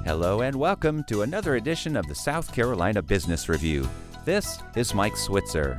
Hello and welcome to another edition of the South Carolina Business Review. This is Mike Switzer.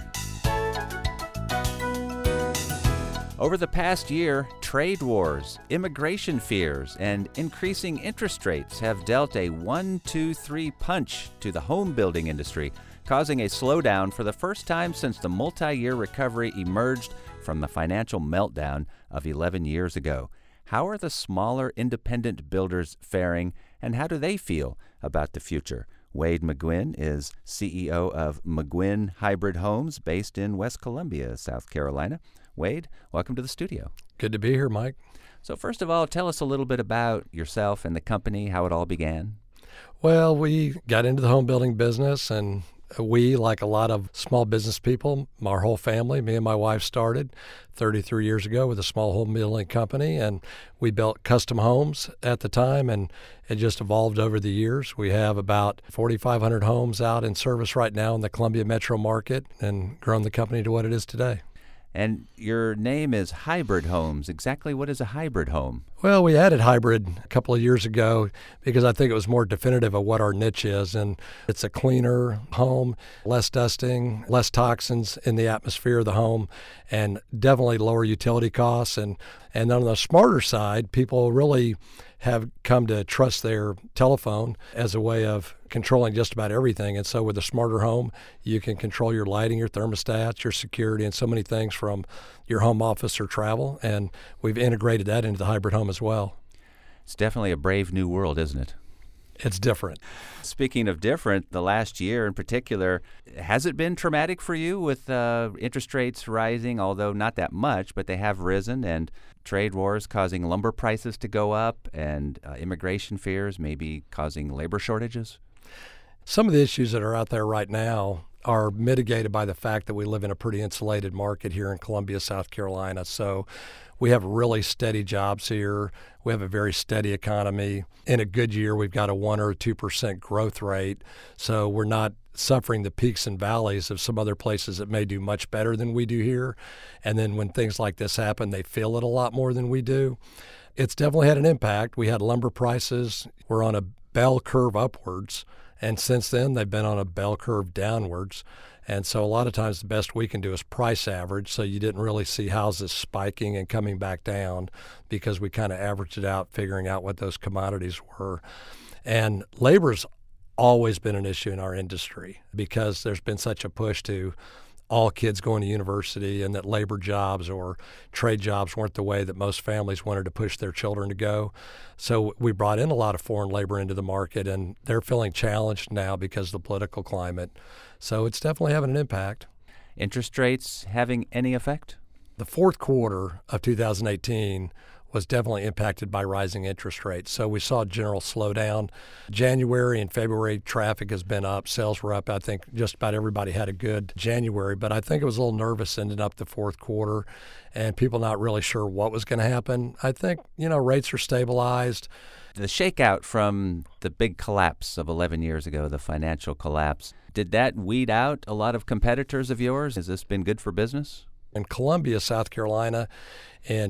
Over the past year, trade wars, immigration fears, and increasing interest rates have dealt a 1-2-3 punch to the home building industry, causing a slowdown for the first time since the multi-year recovery emerged from the financial meltdown of 11 years ago. How are the smaller independent builders faring, and how do they feel about the future? Wade McGuinn is CEO of McGuinn Hybrid Homes based in West Columbia, South Carolina. Wade, welcome to the studio. Good to be here, Mike. So first of all, tell us a little bit about yourself and the company, how it all began. Well, we got into the home building business, and we, like a lot of small business people, our whole family, me and my wife started 33 years ago with a small home building company, and we built custom homes at the time, and it just evolved over the years. We have about 4,500 homes out in service right now in the Columbia metro market and grown the company to what it is today. And your name is Hybrid Homes. Exactly what is a hybrid home? Well, we added hybrid a couple of years ago because I think it was more definitive of what our niche is. And it's a cleaner home, less dusting, less toxins in the atmosphere of the home, and definitely lower utility costs. And on the smarter side, people really have come to trust their telephone as a way of controlling just about everything. And so with a smarter home, you can control your lighting, your thermostats, your security, and so many things from your home office or travel. And we've integrated that into the hybrid home as well. It's definitely a brave new world, isn't it? It's different. Speaking of different, the last year in particular, has it been traumatic for you with interest rates rising, although not that much, but they have risen, and trade wars causing lumber prices to go up, and immigration fears maybe causing labor shortages? Some of the issues that are out there right now are mitigated by the fact that we live in a pretty insulated market here in Columbia, South Carolina. So we have really steady jobs here. We have a very steady economy. In a good year, we've got a 1 or 2% growth rate. So we're not suffering the peaks and valleys of some other places that may do much better than we do here. And then when things like this happen, they feel it a lot more than we do. It's definitely had an impact. We had lumber prices. We're on a bell curve upwards. And since then, they've been on a bell curve downwards. And so a lot of times the best we can do is price average. So you didn't really see houses spiking and coming back down because we kind of averaged it out, figuring out what those commodities were. And labor's always been an issue in our industry because there's been such a push to all kids going to university, and that labor jobs or trade jobs weren't the way that most families wanted to push their children to go. So we brought in a lot of foreign labor into the market, and they're feeling challenged now because of the political climate. So it's definitely having an impact. Interest rates having any effect? The fourth quarter of 2018 was definitely impacted by rising interest rates. So we saw a general slowdown. January and February traffic has been up. Sales were up. I think just about everybody had a good January, but I think it was a little nervous ending up the fourth quarter and people not really sure what was going to happen. I think, rates are stabilized. The shakeout from the big collapse of 11 years ago, the financial collapse, did that weed out a lot of competitors of yours? Has this been good for business? In Columbia, South Carolina, in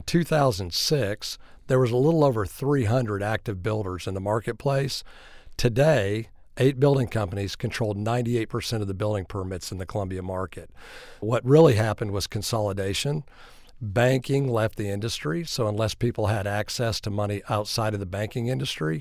2006, there was a little over 300 active builders in the marketplace. Today, 8 building companies controlled 98% of the building permits in the Columbia market. What really happened was consolidation. Banking left the industry, so unless people had access to money outside of the banking industry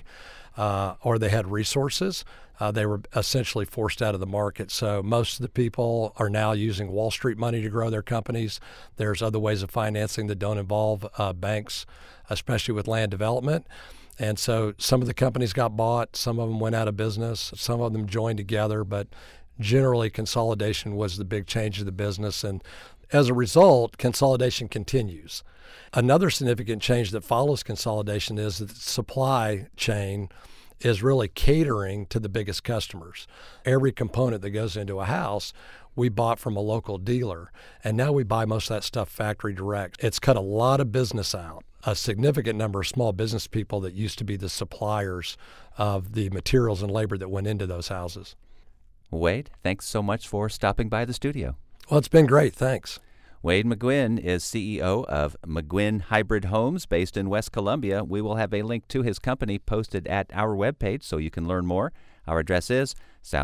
or they had resources, they were essentially forced out of the market. So most of the people are now using Wall Street money to grow their companies. There's other ways of financing that don't involve banks, especially with land development. And so some of the companies got bought, some of them went out of business, some of them joined together, but generally consolidation was the big change of the business. And as a result, consolidation continues. Another significant change that follows consolidation is that the supply chain is really catering to the biggest customers. Every component that goes into a house, we bought from a local dealer, and now we buy most of that stuff factory direct. It's cut a lot of business out. A significant number of small business people that used to be the suppliers of the materials and labor that went into those houses. Wade, thanks so much for stopping by the studio. Well, it's been great. Thanks. Wade McGuinn is CEO of McGuinn Hybrid Homes based in West Columbia. We will have a link to his company posted at our webpage so you can learn more. Our address is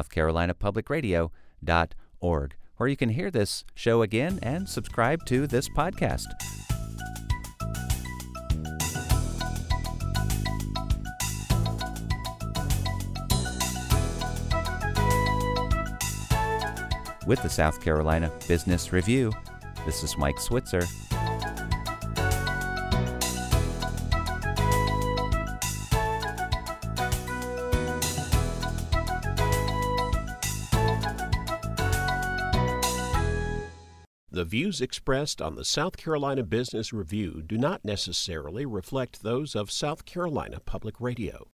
southcarolinapublicradio.org, where you can hear this show again and subscribe to this podcast. With the South Carolina Business Review, this is Mike Switzer. The views expressed on the South Carolina Business Review do not necessarily reflect those of South Carolina Public Radio.